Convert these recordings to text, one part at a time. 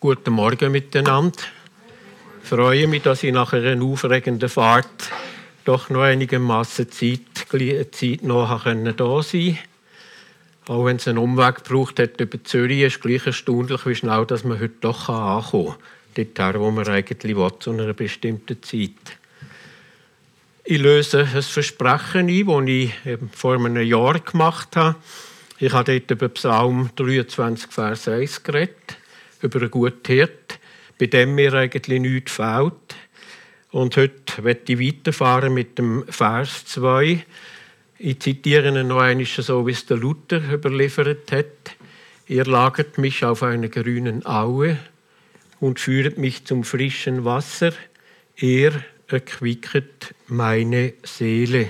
Guten Morgen miteinander. Ich freue mich, dass ich nach einer aufregenden Fahrt doch noch einigermaßen Zeit noch da sein. Auch wenn es einen Umweg gebraucht hat über Zürich, ist es gleich erstaunlich, wie schnell dass man heute doch ankommen kann. Dort, wo man eigentlich will, zu einer bestimmten Zeit. Ich löse ein Versprechen ein, das ich vor einem Jahr gemacht habe. Ich habe dort über Psalm 23, Vers 1 geredet, über einen guten Hirt, bei dem mir eigentlich nichts fehlt. Und heute möchte ich weiterfahren mit dem Vers 2. Ich zitiere ihn noch einmal so, wie es der Luther überliefert hat. Ihr lagert mich auf einer grünen Aue und führet mich zum frischen Wasser. Er erquicket meine Seele.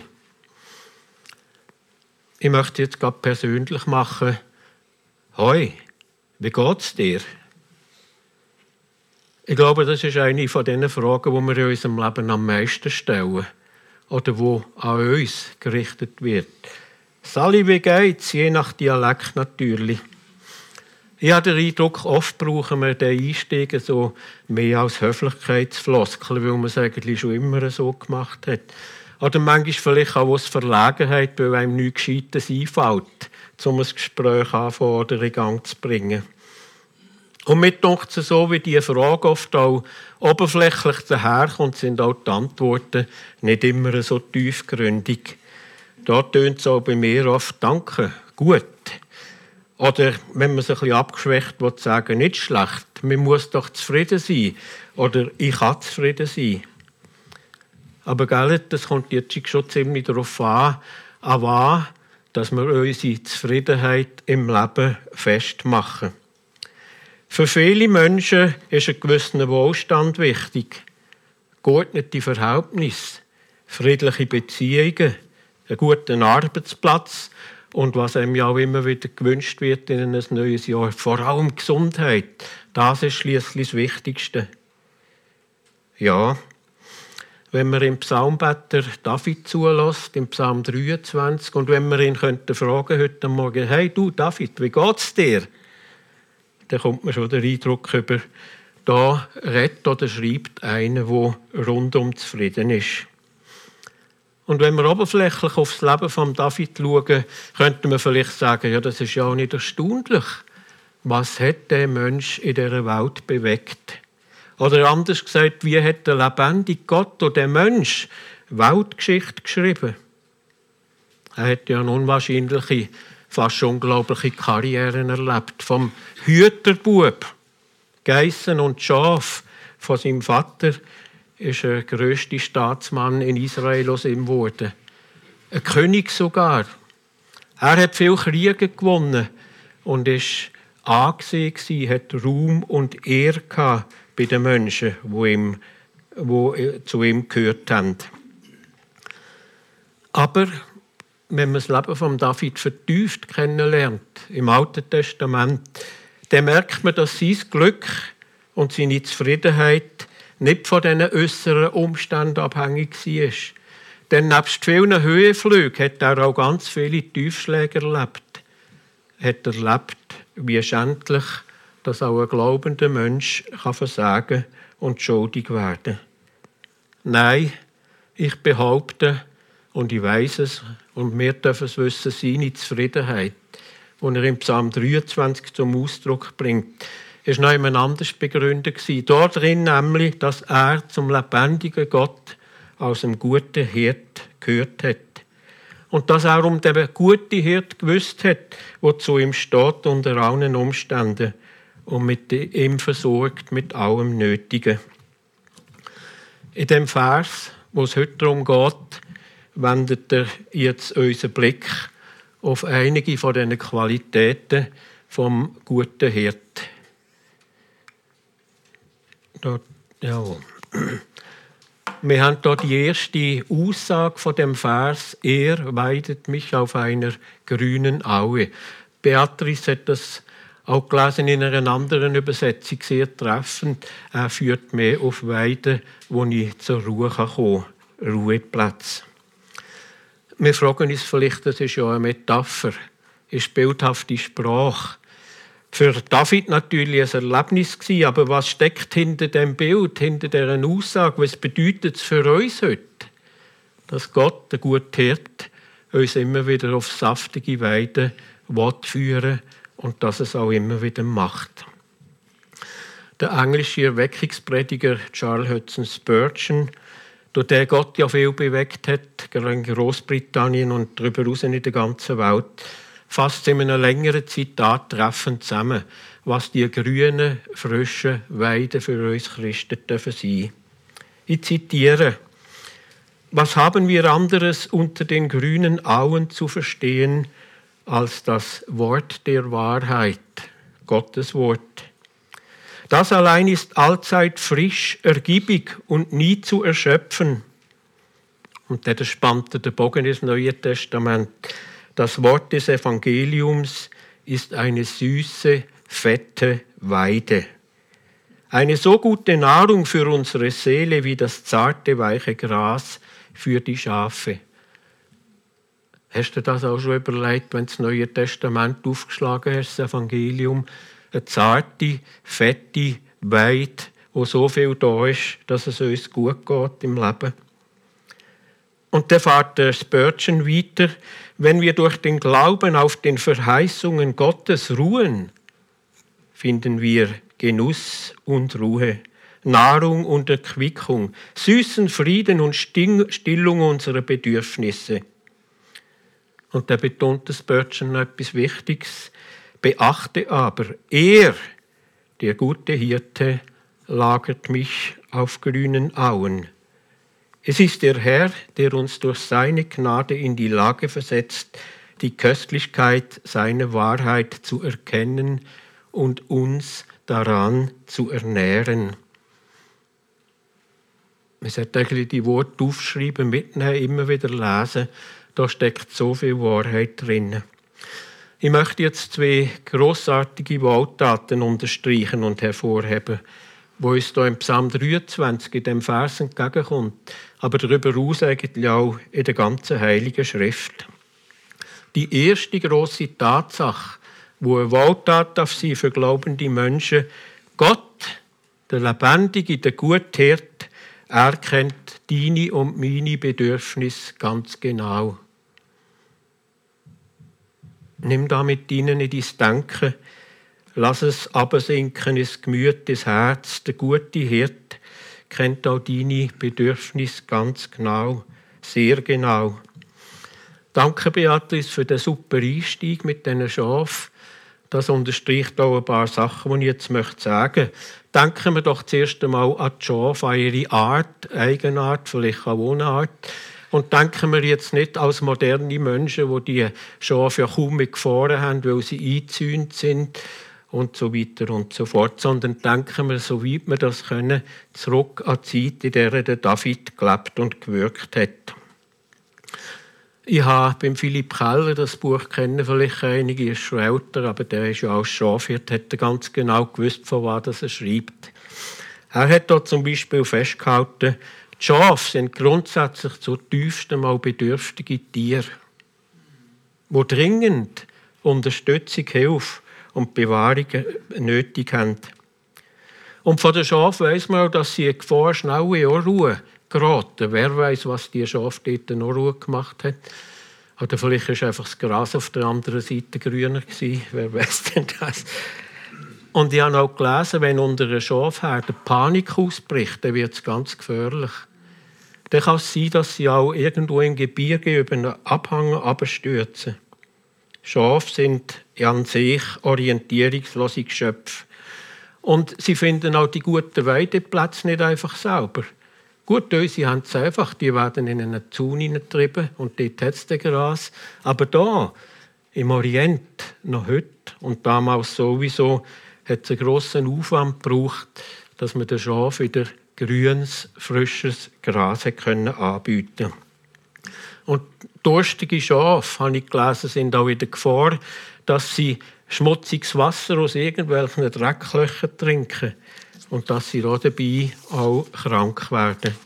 Ich möchte jetzt gerade persönlich machen. Hoi, wie geht's dir? Ich glaube, das ist eine von den Fragen, die wir in unserem Leben am meisten stellen. Oder die an uns gerichtet wird. Sali, wie geht's? Je nach Dialekt natürlich. Ich habe den Eindruck, oft brauchen wir den Einstieg so mehr als Höflichkeitsfloskel, weil man es eigentlich schon immer so gemacht hat. Oder manchmal vielleicht auch aus Verlegenheit, weil einem nichts Gescheites einfällt, um ein Gespräch anfangen oder in Gang zu bringen. Und mir denkt es so, wie diese Frage oft auch oberflächlich daherkommt, sind auch die Antworten nicht immer so tiefgründig. Da tönt es auch bei mir oft «Danke, gut». Oder wenn man es ein bisschen abgeschwächt will, sagen «Nicht schlecht, man muss doch zufrieden sein» oder «Ich kann zufrieden sein». Aber gell, das kommt jetzt schon ziemlich darauf an was, dass wir unsere Zufriedenheit im Leben festmachen. Für viele Menschen ist ein gewisser Wohlstand wichtig. Geordnete Verhältnisse, friedliche Beziehungen, einen guten Arbeitsplatz und was einem ja auch immer wieder gewünscht wird in ein neues Jahr, vor allem Gesundheit. Das ist schliesslich das Wichtigste. Ja, wenn man im Psalmbeter David zulässt, im Psalm 23, und wenn wir ihn fragen heute Morgen, hey du David, wie geht's dir? Dann kommt man schon den Eindruck über, da redet oder schreibt einer, der rundum zufrieden ist. Und wenn wir oberflächlich auf das Leben von David schauen, könnte man vielleicht sagen, ja, das ist ja auch nicht erstaunlich. Was hat der Mensch in dieser Welt bewegt? Oder anders gesagt, wie hat der lebendige Gott oder der Mensch Weltgeschichte geschrieben? Er hat ja eine unwahrscheinliche, fast unglaubliche Karrieren erlebt. Vom Hüterbub, Geissen und Schaf von seinem Vater ist der grösste Staatsmann in Israel aus ihm geworden. Ein König sogar. Er hat viele Kriege gewonnen und ist angesehen, hat Ruhm und Ehre gehabt bei den Menschen, die zu ihm gehört haben. Aber wenn man das Leben von David vertieft kennenlernt, im Alten Testament, dann merkt man, dass sein Glück und seine Zufriedenheit nicht von diesen äußeren Umständen abhängig war. Denn nebst vielen Höhenflügen hat er auch ganz viele Tiefschläge erlebt. Er hat erlebt, wie schändlich dass auch ein glaubender Mensch versagen und schuldig werden. Nein, ich behaupte, und ich weiss es, und wir dürfen es wissen, seine Zufriedenheit, die er im Psalm 23 zum Ausdruck bringt, ist noch jemand anders begründet gewesen. Dort drin nämlich, dass er zum lebendigen Gott aus dem guten Hirt gehört hat. Und dass er um den guten Hirt gewusst hat, der zu ihm steht unter allen Umständen und mit ihm versorgt mit allem Nötigen. In dem Vers, wo es heute darum geht, wendet er jetzt unseren Blick auf einige von diesen Qualitäten vom guten Hirt. Ja. Wir haben hier die erste Aussage von dem Vers: Er weidet mich auf einer grünen Aue. Beatrice hat das auch gelesen in einer anderen Übersetzung, sehr treffend. Er führt mich auf Weiden, wo ich zur Ruhe kommen kann. Ruheplatz. Wir fragen uns vielleicht, das ist ja eine Metapher, ist bildhafte Sprache. Für David natürlich ein Erlebnis gewesen, aber was steckt hinter dem Bild, hinter dieser Aussage? Was bedeutet es für uns heute? Dass Gott, der gute Hirt, uns immer wieder auf saftige Weide führen und dass es auch immer wieder macht. Der englische Erweckungsprediger Charles Hudson Spurgeon, durch den Gott ja viel bewegt hat, gerade in Großbritannien und darüber hinaus in der ganzen Welt, fasst in einem längeren Zitat treffend zusammen, was die grünen, frischen Weiden für uns Christen dürfen sein. Ich zitiere: Was haben wir anderes unter den grünen Auen zu verstehen als das Wort der Wahrheit, Gottes Wort? Das allein ist allzeit frisch, ergiebig und nie zu erschöpfen. Und dann spannt der Bogen ins Neue Testament. Das Wort des Evangeliums ist eine süße, fette Weide. Eine so gute Nahrung für unsere Seele wie das zarte, weiche Gras für die Schafe. Hast du das auch schon überlegt, wenn du das Neue Testament aufgeschlagen hast, das Evangelium? Eine zarte, fette Weide, wo so viel da ist, dass es uns gut geht im Leben. Und dann fährt der Spurgeon weiter: Wenn wir durch den Glauben auf den Verheißungen Gottes ruhen, finden wir Genuss und Ruhe, Nahrung und Erquickung, süßen Frieden und Stillung unserer Bedürfnisse. Und da betont der Spurgeon noch etwas Wichtiges: Beachte aber, er, der gute Hirte, lagert mich auf grünen Auen. Es ist der Herr, der uns durch seine Gnade in die Lage versetzt, die Köstlichkeit seiner Wahrheit zu erkennen und uns daran zu ernähren. Man sollte eigentlich die Worte aufschreiben, mitnehmen, immer wieder lesen. Da steckt so viel Wahrheit drin. Ich möchte jetzt 2 grossartige Wohltaten unterstreichen und hervorheben, wo uns hier im Psalm 23 in diesem Vers entgegenkommt, aber darüber hinaus eigentlich auch in der ganzen Heiligen Schrift. Die erste grosse Tatsache, wo eine Wohltat darf sein für glaubende Menschen: Gott, der Lebendige, der gute Hirt, er kennt deine und meine Bedürfnisse ganz genau. Nimm da mit ihnen in dein Denken, lass es absinken ins Gemüt, ins Herz. Der gute Hirt kennt auch deine Bedürfnisse ganz genau, sehr genau. Danke, Beatrice, für den super Einstieg mit diesen Schafen. Das unterstreicht auch ein paar Sachen, die ich jetzt sagen möchte. Denken wir doch zuerst einmal an die Schafe, an ihre Art, Eigenart, vielleicht auch Unart. Und denken wir jetzt nicht als moderne Menschen, die die Schafe ja kaum mit Gefahren haben, weil sie eingezäunt sind und so weiter und so fort, sondern denken wir, soweit wir das können, zurück an die Zeit, in der der David gelebt und gewirkt hat. Ich habe beim Philipp Keller, das Buch kennen vielleicht einige, ist schon älter, aber der ist ja auch Schafhirt, hat er ganz genau gewusst, von was er schreibt. Er hat dort zum Beispiel festgehalten, die Schafe sind grundsätzlich zur tiefsten Mal bedürftige Tiere, die dringend Unterstützung, Hilfe und Bewahrung nötig haben. Und von den Schafen weiss man auch, dass sie in Gefahr schnell in Unruhe geraten. Wer weiss, was die Schafe dort in Unruhe gemacht hat. Oder vielleicht war einfach das Gras auf der anderen Seite grüner gewesen. Wer weiss denn das? Und ich habe auch gelesen, wenn unter einer Schafherde Panik ausbricht, dann wird es ganz gefährlich. Dann kann es sein, dass sie auch irgendwo im Gebirge über einen Abhang herabstürzen. Schafe sind an sich orientierungslose Geschöpfe. Und sie finden auch die guten Weideplätze nicht einfach selber. Gut, unsere haben es einfach, die werden in einen Zaun hineingetrieben und dort hat es Gras. Aber da, im Orient, noch heute und damals sowieso, hat es einen grossen Aufwand gebraucht, dass man den Schaf wieder grünes, frisches Gras anbieten konnte. Und durstige Schafe, habe ich gelesen, sind auch in der Gefahr, dass sie schmutziges Wasser aus irgendwelchen Drecklöchern trinken und dass sie dabei auch krank werden.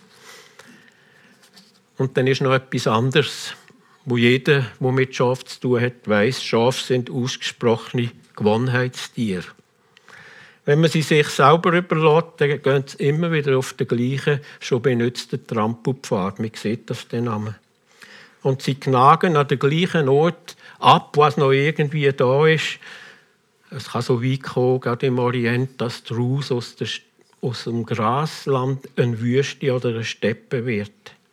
Und dann ist noch etwas anderes, wo jeder, der mit Schafen zu tun hat, weiss, Schafe sind ausgesprochene Gewohnheitstier. Wenn man sie sich selber überlässt, dann gehen sie immer wieder auf den gleichen, schon benutzten Trampelpfad. Man sieht das den Namen. Und sie knagen an den gleichen Ort ab, was noch irgendwie da ist. Es kann so weit kommen, gerade im Orient, dass daraus aus dem Grasland eine Wüste oder eine Steppe wird.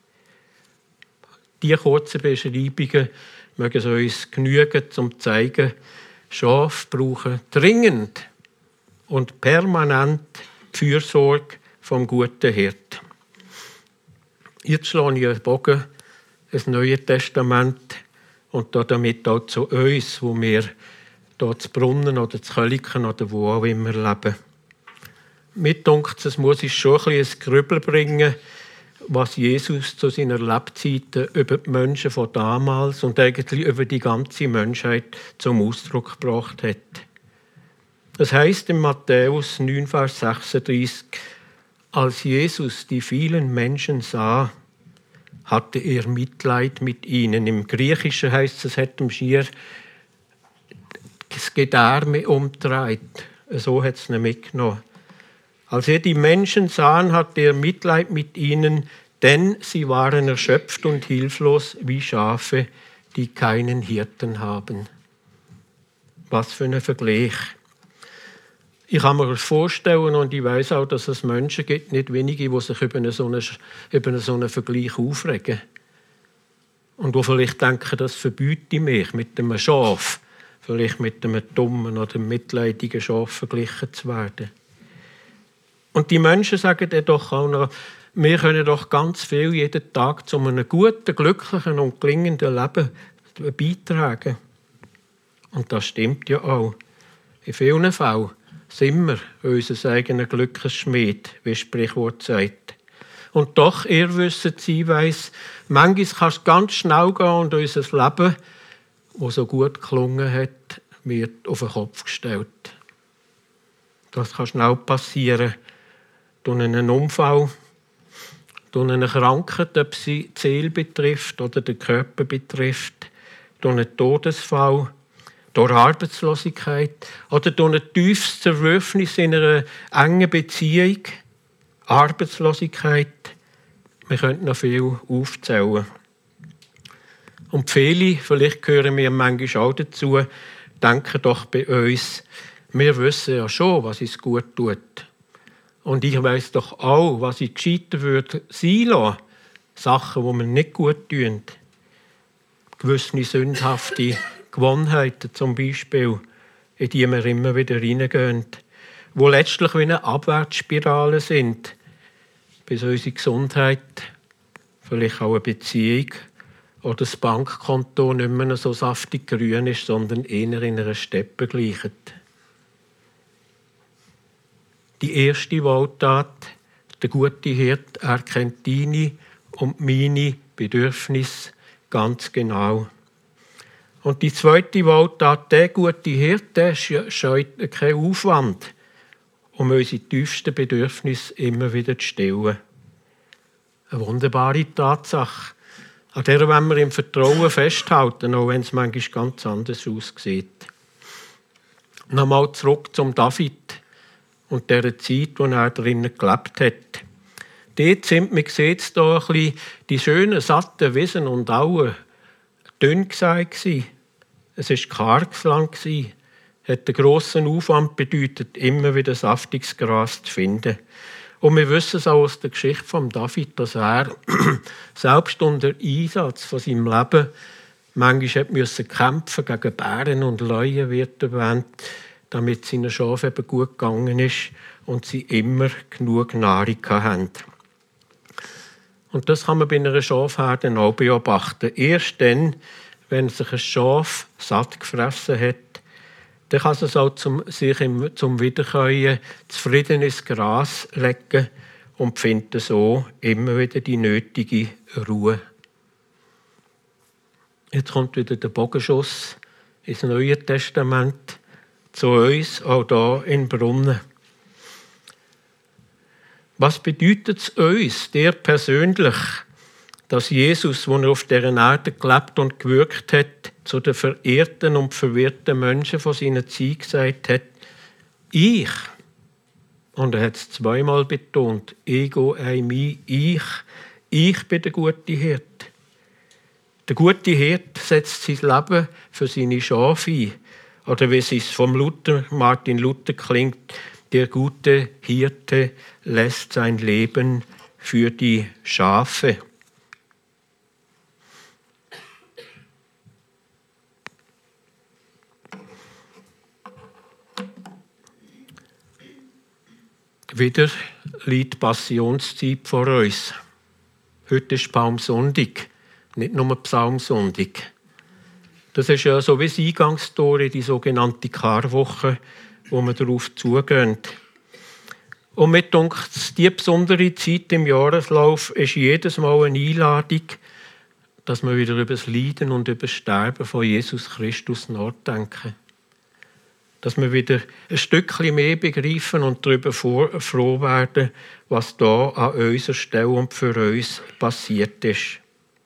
Diese kurzen Beschreibungen mögen es uns genügen, um zu zeigen, Schafe brauchen dringend und permanent die Fürsorge vom guten Hirt. Jetzt schlage ich einen Bogen ins Neue Testament und damit auch zu uns, wo wir hier zu Brunnen oder zu Köliken oder wo auch immer leben. Mir denkt, es muss uns schon ein bisschen Grübel bringen, was Jesus zu seiner Lebzeiten über die Menschen von damals und eigentlich über die ganze Menschheit zum Ausdruck gebracht hat. Es heißt in Matthäus 9, Vers 36, als Jesus die vielen Menschen sah, hatte er Mitleid mit ihnen. Im Griechischen heißt es, hat ihm schier das Gedärme umgedreht. So hat es ihn mitgenommen. Als er die Menschen sah, hatte er Mitleid mit ihnen, denn sie waren erschöpft und hilflos wie Schafe, die keinen Hirten haben. Was für ein Vergleich. Ich kann mir das vorstellen und ich weiß auch, dass es Menschen gibt, nicht wenige, die sich über so einen Vergleich aufregen. Und die vielleicht denken, das verbietet mich, mit einem Schaf, vielleicht mit einem dummen oder mitleidigen Schaf verglichen zu werden. Und die Menschen sagen dann doch auch noch, wir können doch ganz viel jeden Tag zu einem guten, glücklichen und gelingenden Leben beitragen. Und das stimmt ja auch. In vielen Fällen sind wir unser eigener Glückesschmied, wie das Sprichwort sagt. Und doch, ihr wisst, sie weiss, manchmal kann es ganz schnell gehen und unser Leben, das so gut gelungen hat, wird auf den Kopf gestellt. Das kann schnell passieren. Durch einen Unfall, durch eine Krankheit, ob sie die Seele betrifft oder den Körper betrifft, durch einen Todesfall, durch Arbeitslosigkeit oder durch ein tiefes Zerwürfnis in einer engen Beziehung, Arbeitslosigkeit. Wir könnten noch viel aufzählen. Und viele, vielleicht gehören wir manchmal auch dazu, denken doch bei uns, wir wissen ja schon, was uns gut tut. Und ich weiss doch auch, was ich gescheiter würde sein lassen. Sachen, die mir nicht gut tun. Gewisse sündhafte Gewohnheiten zum Beispiel, in die wir immer wieder reingehen, die letztlich wie eine Abwärtsspirale sind, bis unsere Gesundheit, vielleicht auch eine Beziehung oder das Bankkonto nicht mehr so saftig grün ist, sondern eher in einer Steppe gleicht. Die erste Wohltat, der gute Hirt, erkennt deine und meine Bedürfnisse ganz genau. Und die zweite Wohltat, der gute Hirt, der scheut keinen Aufwand, um unsere tiefsten Bedürfnisse immer wieder zu stillen. Eine wunderbare Tatsache, an der wollen wir im Vertrauen festhalten, auch wenn es manchmal ganz anders aussieht. Nochmal zurück zum David und der Zeit, in der er drinnen gelebt hat. Dort sind, man sieht es hier ein bisschen, die schönen, satten Wiesen und Auen dünn gesagt. Es war karges Land, hat einen grossen Aufwand bedeutet, immer wieder saftiges Gras zu finden. Und wir wissen es auch aus der Geschichte von David, dass er selbst unter Einsatz von seinem Leben manchmal musste kämpfen gegen Bären und Löwen, wird erwähnt, damit seinen Schafen eben gut gegangen ist und sie immer genug Nahrung hatten. Und das kann man bei einer Schafherde auch beobachten. Erst dann, wenn sich ein Schaf satt gefressen hat, dann kann es auch zum Wiederkäuen zufrieden ins Gras legen und findet so immer wieder die nötige Ruhe. Jetzt kommt wieder der Bogenschuss ins Neue Testament zu uns, auch hier in Brunnen. Was bedeutet es uns, dir persönlich, dass Jesus, als er auf dieser Erde gelebt und gewirkt hat, zu den verirrten und verwirrten Menschen von seiner Zeit gesagt hat, ich, und er hat es zweimal betont, ego eimi, ich bin der gute Hirte. Der gute Hirte setzt sein Leben für seine Schafe ein. Oder wie es vom Martin Luther klingt, der gute Hirte lässt sein Leben für die Schafe. Wieder liegt Passionszeit vor uns. Heute ist Palmsonntag, nicht nur Psalmsonntag. Das ist ja so wie das Eingangstor in die sogenannte Karwoche, wo wir darauf zugehen. Und mir dunkt, diese besondere Zeit im Jahreslauf ist jedes Mal eine Einladung, dass wir wieder über das Leiden und über das Sterben von Jesus Christus nachdenken. Dass wir wieder ein Stückchen mehr begreifen und darüber froh werden, was da an unserer Stelle und für uns passiert ist.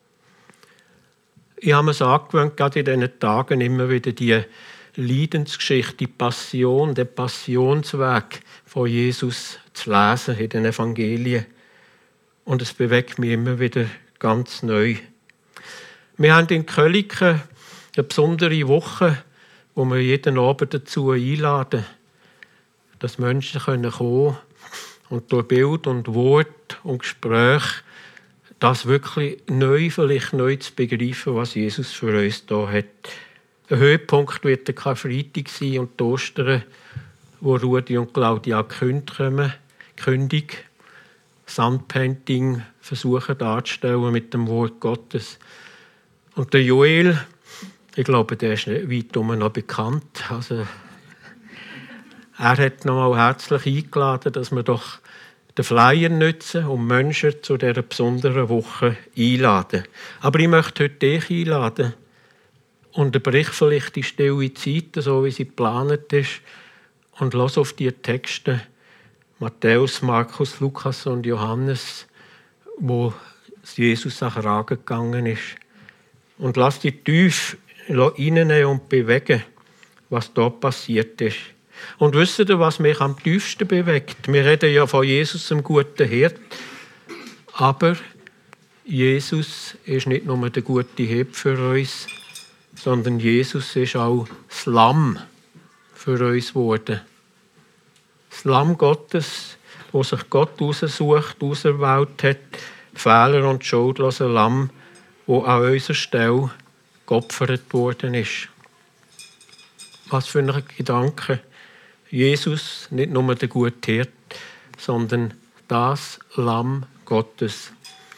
Ich habe mir es angewöhnt, gerade in diesen Tagen immer wieder die Leidensgeschichte, die Passion, den Passionsweg von Jesus zu lesen in den Evangelien. Und es bewegt mich immer wieder ganz neu. Wir haben in Köliken eine besondere Woche, wo wir jeden Abend dazu einladen, dass Menschen kommen können und durch Bild und Wort und Gespräch das wirklich vielleicht neu zu begreifen, was Jesus für uns da hat. Ein Höhepunkt wird der Karfreitag sein und die Ostern, wo Rudi und Claudia Kündig, Sandpainting versuchen darzustellen mit dem Wort Gottes. Und der Joel, ich glaube, der ist nicht weit noch bekannt. Also, er hat noch mal herzlich eingeladen, dass wir doch den Flyer nutzen und Menschen zu dieser besonderen Woche einladen. Aber ich möchte heute dich einladen und unterbrich vielleicht die stille Zeit, so wie sie geplant ist, und lass auf die Texte Matthäus, Markus, Lukas und Johannes, wo Jesus an den Kragen gegangen ist. Und lass dich tief reinnehmen und bewegen, was dort passiert ist. Und wisst ihr, was mich am tiefsten bewegt? Wir reden ja von Jesus, dem guten Hirt. Aber Jesus ist nicht nur der gute Hirt für uns, sondern Jesus ist auch das Lamm für uns geworden. Das Lamm Gottes, das sich Gott aussucht, auserwählt hat, Fehler- und schuldlose Lamm, das an unserer Stelle geopfert worden ist. Was für ein Gedanke. Jesus, nicht nur der gute Hirt, sondern das Lamm Gottes.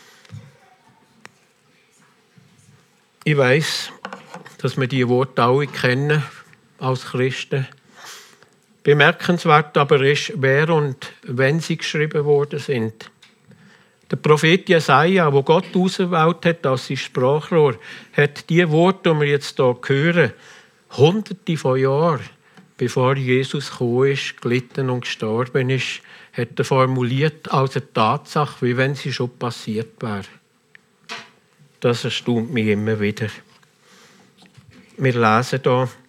Ich weiss, dass wir diese Worte alle kennen als Christen. Bemerkenswert aber ist, wer und wenn sie geschrieben worden sind. Der Prophet Jesaja, wo Gott auserwählt hat als sein Sprachrohr, hat die Worte, die wir jetzt hier hören, Hunderte von Jahren, bevor Jesus gekommen ist, gelitten und gestorben ist, hat er formuliert als eine Tatsache, wie wenn sie schon passiert wäre. Das erstaunt mich immer wieder. Wir lesen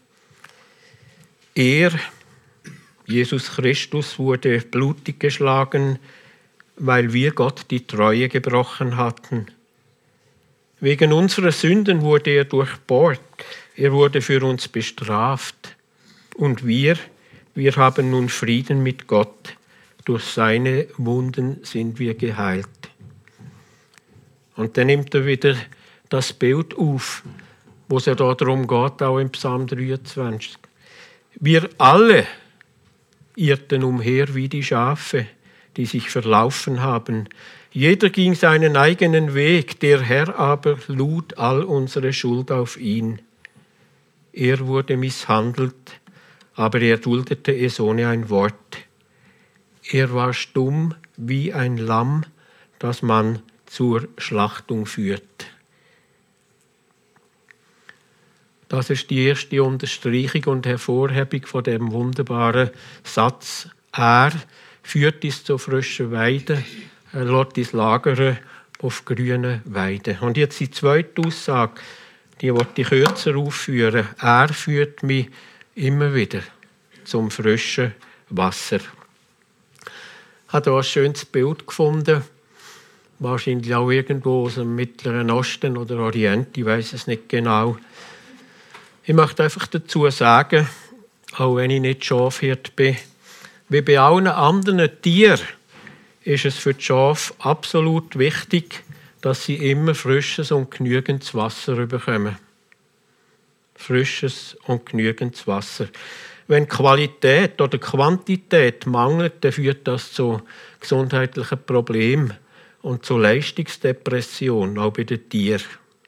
hier, Jesus Christus wurde blutig geschlagen, weil wir Gott die Treue gebrochen hatten. Wegen unserer Sünden wurde er durchbohrt. Er wurde für uns bestraft. Und wir haben nun Frieden mit Gott. Durch seine Wunden sind wir geheilt. Und dann nimmt er wieder das Bild auf, wo es ja darum geht, auch im Psalm 23. Wir alle irrten umher wie die Schafe, die sich verlaufen haben. Jeder ging seinen eigenen Weg, der Herr aber lud all unsere Schuld auf ihn. Er wurde misshandelt, aber er duldete es ohne ein Wort. Er war stumm wie ein Lamm, das man zur Schlachtung führt. Das ist die erste Unterstreichung und Hervorhebung von dem wunderbaren Satz. Er führt uns zu frischen Weiden, er lässt uns lagern auf grünen Weiden. Und jetzt die zweite Aussage, die wollte ich kürzer aufführen. Er führt mich immer wieder zum frischen Wasser. Ich habe hier ein schönes Bild gefunden. Wahrscheinlich auch irgendwo aus dem Mittleren Osten oder Orient, ich weiß es nicht genau. Ich möchte einfach dazu sagen, auch wenn ich nicht Schafhirt bin, wie bei allen anderen Tieren ist es für die Schafe absolut wichtig, dass sie immer frisches und genügendes Wasser bekommen. Frisches und genügendes Wasser. Wenn Qualität oder Quantität mangelt, dann führt das zu gesundheitlichen Problemen und zu Leistungsdepression, auch bei den Tieren.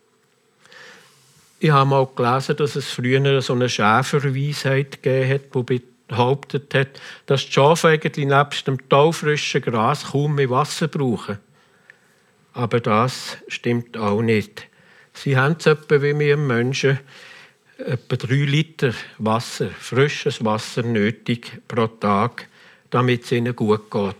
Ich habe mal gelesen, dass es früher so eine Schäferweisheit gegeben hat, die behauptet hat, dass die Schafe eigentlich nebst dem taufrischen Gras kaum mehr Wasser brauchen. Aber das stimmt auch nicht. Sie haben es etwa wie wir Menschen etwa 3 Liter Wasser, frisches Wasser nötig pro Tag, damit es ihnen gut geht.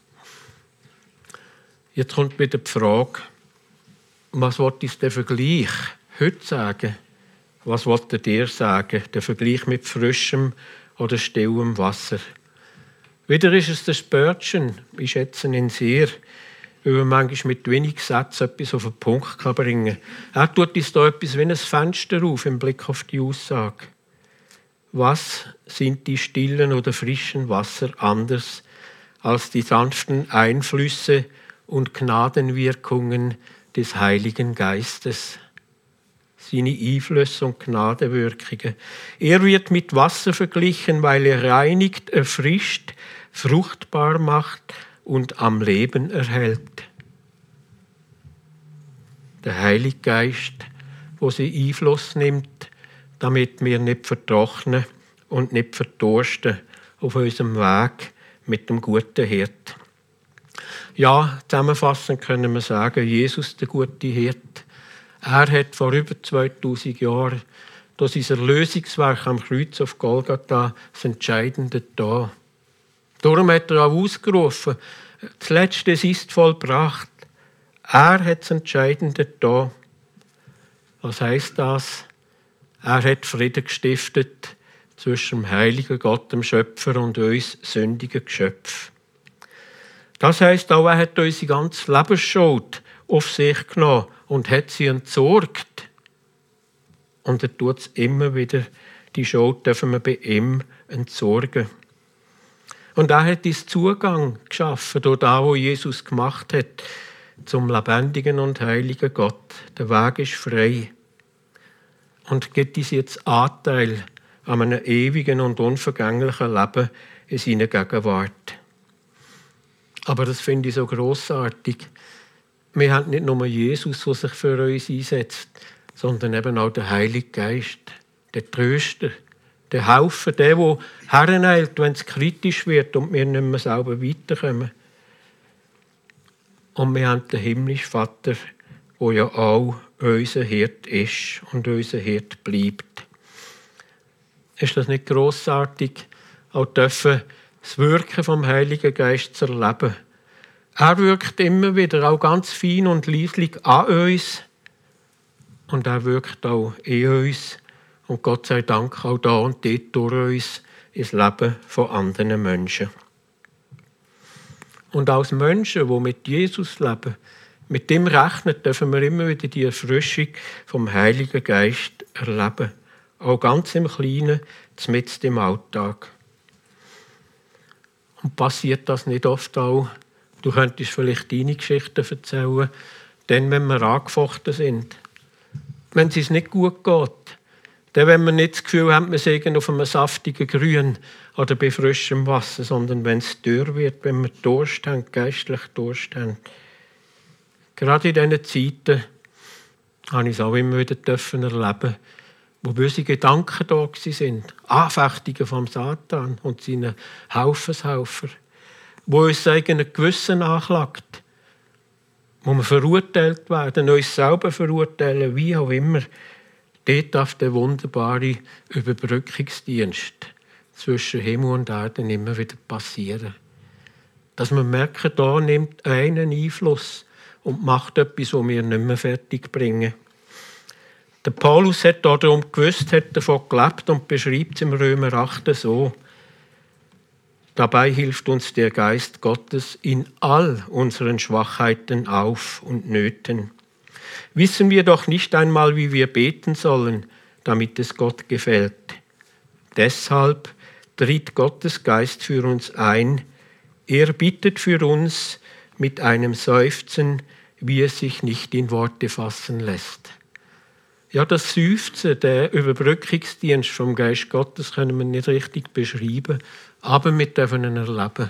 Jetzt kommt wieder die Frage, was will uns der Vergleich heute sagen? Was wollt ihr sagen, der Vergleich mit frischem oder stillem Wasser? Wieder ist es der Spurgeon, ich schätze ihn sehr, weil er manchmal mit wenig Sätzen etwas auf den Punkt bringen kann. Er tut uns da etwas wie ein Fenster auf im Blick auf die Aussage. Was sind die stillen oder frischen Wasser anders als die sanften Einflüsse und Gnadenwirkungen des Heiligen Geistes? Seine Einflüsse und Gnadenwirkungen. Er wird mit Wasser verglichen, weil er reinigt, erfrischt, fruchtbar macht und am Leben erhält. Der Heilige Geist, wo sie Einfluss nimmt, damit wir nicht vertrocknen und nicht verdursten auf unserem Weg mit dem guten Hirt. Ja, zusammenfassend können wir sagen, Jesus, der gute Hirt, er hat vor über 2000 Jahren durch sein Erlösungswerk am Kreuz auf Golgatha das Entscheidende da. Darum hat er auch ausgerufen, das Letzte ist vollbracht. Er hat das Entscheidende da. Was heisst das? Er hat Frieden gestiftet zwischen dem heiligen Gott, dem Schöpfer, und uns sündigen Geschöpfen. Das heisst auch, er hat unsere ganze Lebensschuld auf sich genommen und hat sie entsorgt. Und er tut es immer wieder. Die Schuld dürfen wir bei ihm entsorgen. Und er hat uns Zugang geschaffen, durch das, was Jesus gemacht hat, zum lebendigen und heiligen Gott. Der Weg ist frei. Und gibt uns jetzt Anteil an einem ewigen und unvergänglichen Leben in seiner Gegenwart. Aber das finde ich so grossartig. Wir haben nicht nur Jesus, der sich für uns einsetzt, sondern eben auch den Heiligen Geist, den Tröster, den Helfer, der heraneilt, wenn es kritisch wird und wir nicht mehr selber weiterkommen. Und wir haben den himmlischen Vater, der ja auch unser Hirt ist und unser Hirt bleibt. Ist das nicht grossartig, auch dürfen das Wirken vom Heiligen Geist zu erleben? Er wirkt immer wieder, auch ganz fein und leislich an uns. Und er wirkt auch in uns. Und Gott sei Dank auch da und dort durch uns ins Leben von anderen Menschen. Und als Menschen, die mit Jesus leben, mit dem rechnen, dürfen wir immer wieder die Erfrischung vom Heiligen Geist erleben. Auch ganz im Kleinen, mitten im Alltag. Und passiert das nicht oft auch? Du könntest vielleicht deine Geschichten erzählen, dann, wenn wir angefochten sind. Wenn es uns nicht gut geht. Dann, wenn wir nicht das Gefühl haben, wir seien auf einem saftigen Grün oder bei frischem Wasser, sondern wenn es dürr wird, wenn wir Durst haben, geistlich Durst haben. Gerade in diesen Zeiten habe ich es auch immer wieder erleben, wo böse Gedanken da waren. Anfechtungen vom Satan und seinen Haufenshelfer, wo uns das eigene Gewissen anklagt, wo wir verurteilt werden, uns selber verurteilen, wie auch immer. Dort darf der wunderbare Überbrückungsdienst zwischen Himmel und Erde immer wieder passieren. Dass wir merken, da nimmt einen Einfluss und macht etwas, was wir nicht mehr fertig bringen. Der Paulus hat darum gewusst, hat davon gelebt und beschreibt es im Römer 8 so. Dabei hilft uns der Geist Gottes in all unseren Schwachheiten auf und Nöten. Wissen wir doch nicht einmal, wie wir beten sollen, damit es Gott gefällt. Deshalb tritt Gottes Geist für uns ein. Er bittet für uns mit einem Seufzen, wie es sich nicht in Worte fassen lässt. Ja, das Seufzen, der Überbrückungsdienst vom Geist Gottes können wir nicht richtig beschreiben, aber wir dürfen ihn erleben.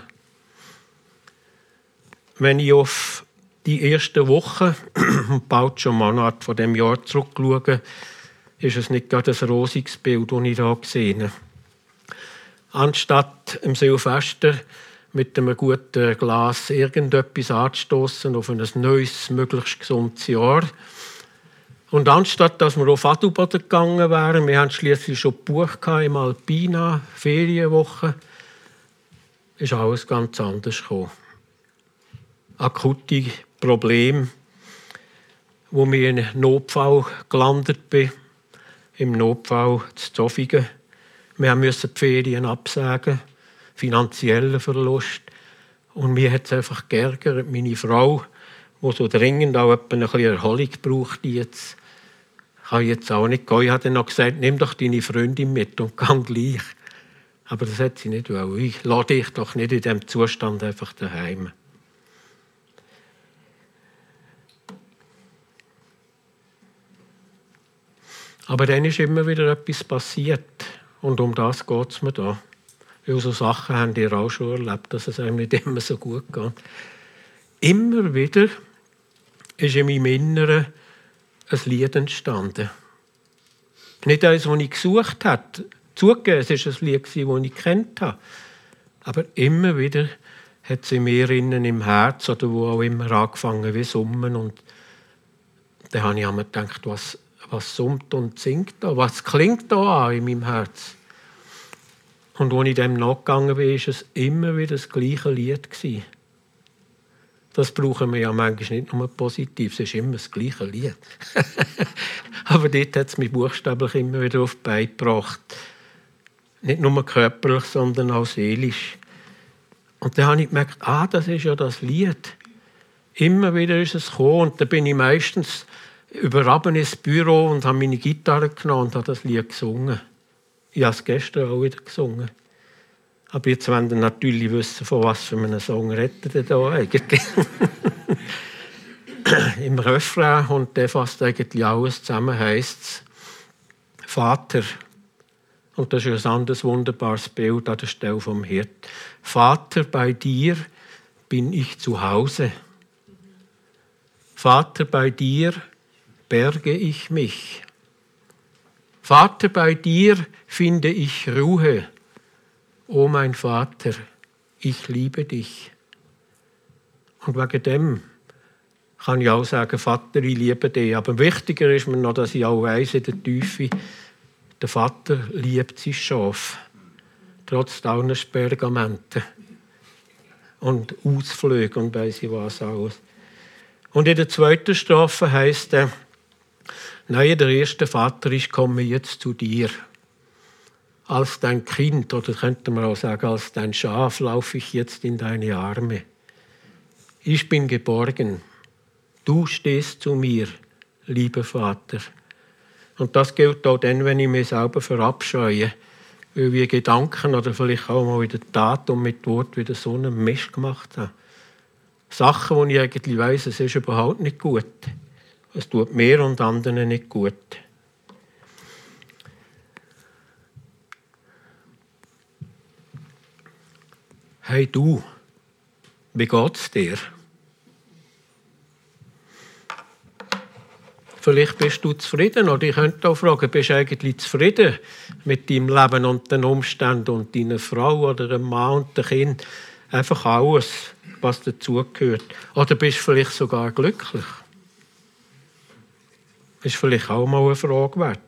Wenn ich auf die ersten Wochen und bald schon Monate von dem Jahr zurückschaue, ist es nicht gerade ein rosiges Bild, das ich hier gesehen. Anstatt im Silvester mit einem guten Glas irgendetwas anzustossen auf ein neues, möglichst gesundes Jahr. Und anstatt, dass wir auf Adelboden gegangen wären, wir haben schliesslich schon gebucht im Alpina, Ferienwoche, ist alles ganz anders gekommen. Akute Probleme, wo wir in Notfall gelandet bin, im Notfall zu Zofingen. Wir mussten die Ferien absagen, finanzieller Verlust. Und mir hat es einfach geärgert, meine Frau, die so dringend auch ein bisschen Erholung braucht jetzt, kann jetzt auch nicht gehen. Ich habe dann noch gesagt, nimm doch deine Freundin mit und geh gleich. Aber das hat sie nicht wollen. Ich lade dich doch nicht in diesem Zustand einfach daheim. Aber dann ist immer wieder etwas passiert. Und um das geht es mir da. Weil so Sachen haben ihr auch schon erlebt, dass es einem nicht immer so gut geht. Immer wieder ist in meinem Inneren ein Lied entstanden. Nicht eines, das ich gesucht habe. Zugegeben, es war ein Lied, das ich gekannt habe. Aber immer wieder hat es in mir innen im Herz oder wo auch immer angefangen wie Summen. Und dann habe ich mir gedacht, was summt und singt da? Was klingt da an in meinem Herz? Und als ich dem nachgegangen bin, war es immer wieder das gleiche Lied. Das brauchen wir ja manchmal nicht nur positiv, es ist immer das gleiche Lied. Aber dort hat es mich buchstäblich immer wieder auf die Beine gebracht. Nicht nur körperlich, sondern auch seelisch. Und dann habe ich gemerkt, das ist ja das Lied. Immer wieder ist es gekommen und dann bin ich meistens überraben ins Büro und habe meine Gitarre genommen und habe das Lied gesungen. Ich habe es gestern auch wieder gesungen. Aber jetzt wollen wir natürlich wissen, von was für einem Song redet ihr da eigentlich. Im Refrain, und der fasst eigentlich alles zusammen, heisst es Vater. Und das ist ein anderes wunderbares Bild an der Stelle vom Hirt. Vater, bei dir bin ich zu Hause. Vater, bei dir berge ich mich. Vater, bei dir finde ich Ruhe. O mein Vater, ich liebe dich. Und wegen dem kann ich auch sagen, Vater, ich liebe dich. Aber wichtiger ist mir noch, dass ich auch weiss, in der Tiefe, der Vater liebt sein Schaf. Trotz allen Pergamenten und Ausflüge und weiss ich was alles. Und in der zweiten Strophe heisst es, nein, der erste Vater, ich komme jetzt zu dir. Als dein Kind, oder könnte man auch sagen, als dein Schaf laufe ich jetzt in deine Arme. Ich bin geborgen. Du stehst zu mir, lieber Vater. Und das gilt auch dann, wenn ich mich selber verabscheue, weil wir Gedanken oder vielleicht auch mal in der Tat und mit Wort wieder so einen Mist gemacht haben. Sachen, wo ich eigentlich weiss, es ist überhaupt nicht gut. Es tut mir und anderen nicht gut. Hey du, wie geht's dir? Vielleicht bist du zufrieden, oder ich könnte auch fragen, bist du eigentlich zufrieden mit deinem Leben und den Umständen und deiner Frau oder dem Mann und dem Kind? Einfach alles, was dazugehört. Oder bist du vielleicht sogar glücklich? Das ist vielleicht auch mal eine Frage wert.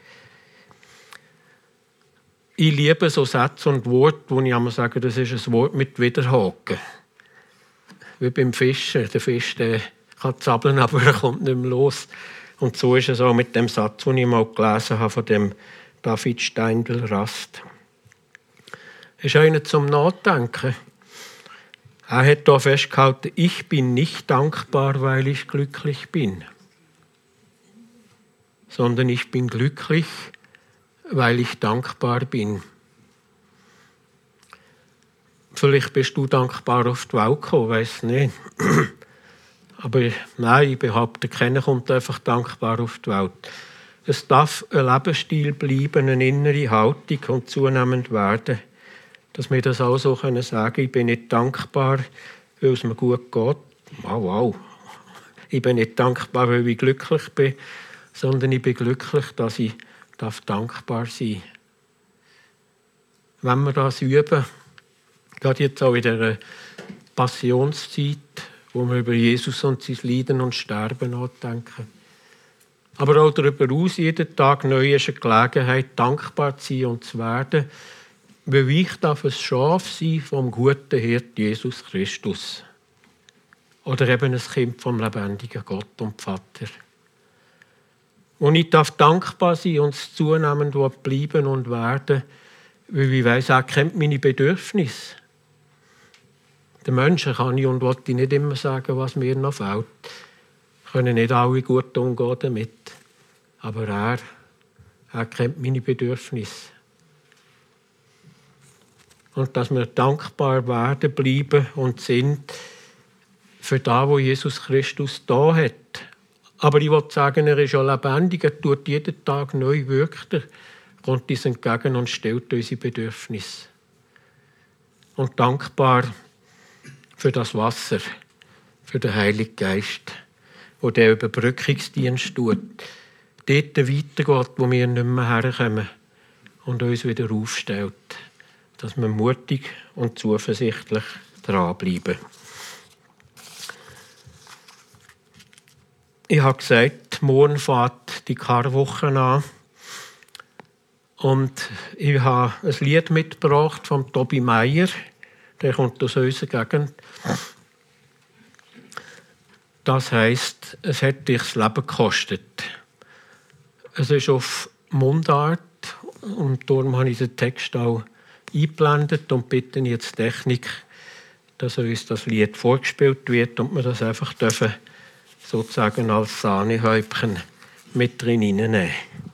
Ich liebe so Sätze und Worte, wo ich einmal sage, das ist ein Wort mit Widerhaken. Wie beim Fischen. Der Fisch der kann zappeln, aber er kommt nicht mehr los. Und so ist es auch mit dem Satz, den ich mal gelesen habe, von dem David Steindl-Rast. Es ist einer zum Nachdenken. Er hat hier festgehalten, ich bin nicht dankbar, weil ich glücklich bin, sondern ich bin glücklich, weil ich dankbar bin. Vielleicht bist du dankbar auf die Welt gekommen, weiss nicht. Aber nein, ich behaupte, keiner kommt einfach dankbar auf die Welt. Es darf ein Lebensstil bleiben, eine innere Haltung und zunehmend werden, dass wir das auch so sagen können. Ich bin nicht dankbar, weil es mir gut geht. Wow. Ich bin nicht dankbar, weil ich glücklich bin, sondern ich bin glücklich, dass ich dankbar sein darf. Wenn wir das üben, gerade jetzt auch in dieser Passionszeit, wo wir über Jesus und sein Leiden und Sterben nachdenken. Aber auch darüber hinaus, jeden Tag neu ist eine Gelegenheit, dankbar zu sein und zu werden, weil ich darf ein Schaf sein vom guten Hirt Jesus Christus. Oder eben ein Kind vom lebendigen Gott und Vater. Und ich darf dankbar sein und es zunehmend bleiben und werden, weil ich weiss, er kennt meine Bedürfnisse. Den Menschen kann ich und will ich nicht immer sagen, was mir noch fehlt. Können nicht alle gut umgehen damit. Aber er kennt meine Bedürfnisse. Und dass wir dankbar werden, bleiben und sind für das, was Jesus Christus da hat. Aber ich will sagen, er ist ja lebendig, er tut jeden Tag neu, wirkt er, kommt uns entgegen und stellt unsere Bedürfnisse. Und dankbar für das Wasser, für den Heiligen Geist, wo der Überbrückungsdienst tut, dort weitergeht, wo wir nicht mehr herkommen und uns wieder aufstellt, dass wir mutig und zuversichtlich dranbleiben. Ich habe gesagt, morgen fängt die Karwoche an. Und ich habe ein Lied mitgebracht von Tobi Meier. Der kommt aus unserer Gegend. Das heisst, es hat dich das Leben gekostet. Es ist auf Mundart und darum habe ich den Text auch eingeblendet und bitte jetzt die Technik, dass uns das Lied vorgespielt wird und wir das einfach dürfen sozusagen als Sahnehäubchen mit drin hineinnehmen.